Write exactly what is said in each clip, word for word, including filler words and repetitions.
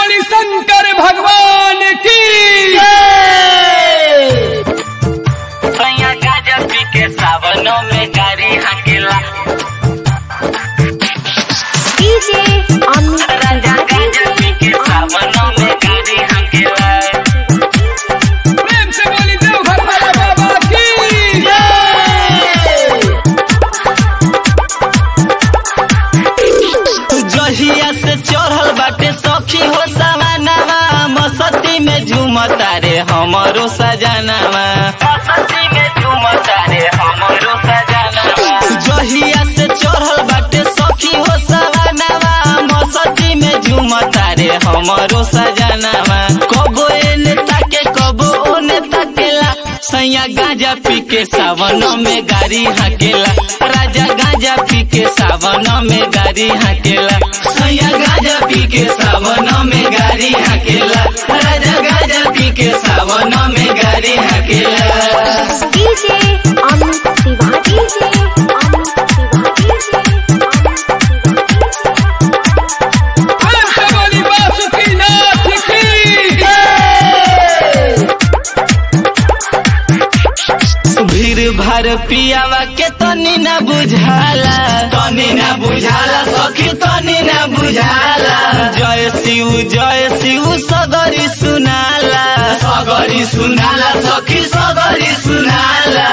बोली शंकर भगवान की। सैया गाजा पी के सावनों में गाड़ी हकेला डीजे अमित राजा गाजा पी के सावनों में गाड़ी हकेला। प्रेम से बोली देवघर वाला बाबा की। जहिया से चढ़ल बाटे सखी हो सवानावा मस्ती में झूमता रे हमरो सजनावा मस्ती में झूमता रे हमरो सजनावा। जहिया से चढ़ल बाटे सखी हो सवानावा मस्ती में झूमता रे हमरो सजनावा। कबो एने ताके कबो ओने ताकेला सैया गांजा पी के सावनों में गाड़ी हकेला। राजा गांजा पी के सावनों में गाड़ी हकेला। सैया गांजा पी के सावनों में गाड़ी हकेला। राजा गांजा पी के सावनों में गाड़ी हकेला। DJ Amit Shiva DJ Amit Shiva DJ प्रेम से बोली बासुकीनाथ की। भीड़ भार पियावा के तनी न बुझाला तनी न बुझाला सखी तनी न बुझाला। जय शिव जय शिव सगरी सुनाला सगरी सुनाला सखी सगरी सुनाला।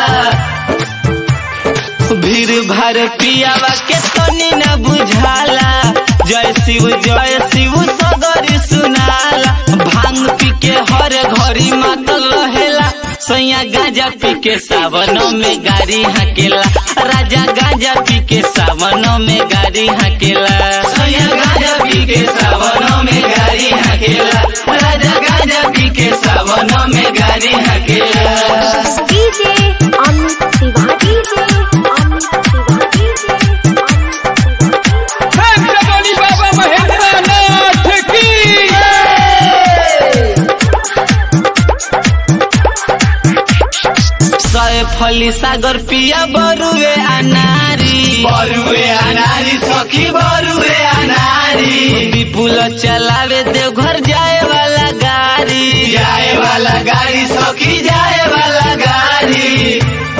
भीड़ भार पियावा के तनी न बुझाला जय शिव जय शिव सगरी सुनाला। भांग पी के हर घड़ी मातल रहेला सैया गांजा पी के सावनों में गाड़ी हकेला। राजा गांजा पी के सावनों में गाड़ी हकेला। सैया गांजा पी के सावनों में गाड़ी हकेला। राजा गांजा पी के सावनों में गाड़ी हकेला। DJ Amit Shiva DJ Amit Shiva DJ प्रेम से बोली बाबा महेंद्रनाथ की। फली सागर पिया बरुए अनारी बरुए अनारी सखी बरुए अनारी। विपुल चलावे देवघर जाए वाला गाड़ी जाए वाला गाड़ी सखी जाए वाला गाड़ी।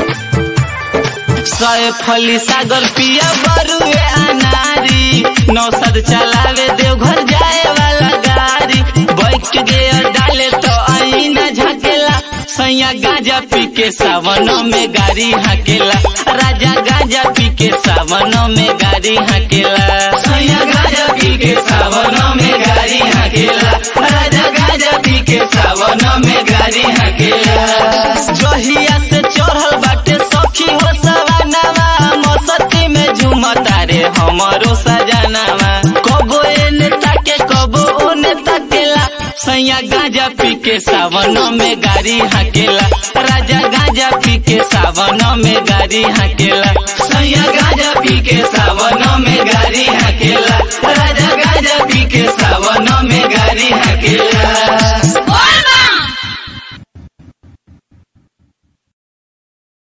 सय फली सागर पिया बरुए अनारी नौसद चलावे देवघर जाए वाला गाड़ी। बैठ गियर डाले तो आईना झकेला सैया गांजा पी के सावनों में गाड़ी हकेला। राजा गांजा पी के सावनों में गाड़ी हकेला। सैया गांजा पी के सावनों में गाड़ी हकेला। राजा गांजा पी के सावनों में गाड़ी हकेला। जहिया से चढ़ल बाटे सखी हो सवानावा मस्ती में झूमता रे हमरो सजनावा। कबो एने ताके कबो ओने ताकेला सैया गांजा पी के सावनों में गाड़ी हकेला। राजा गांजा पी के सावनों में गाड़ी हकेला। सैया गांजा पी के सावनों में गाड़ी हकेला।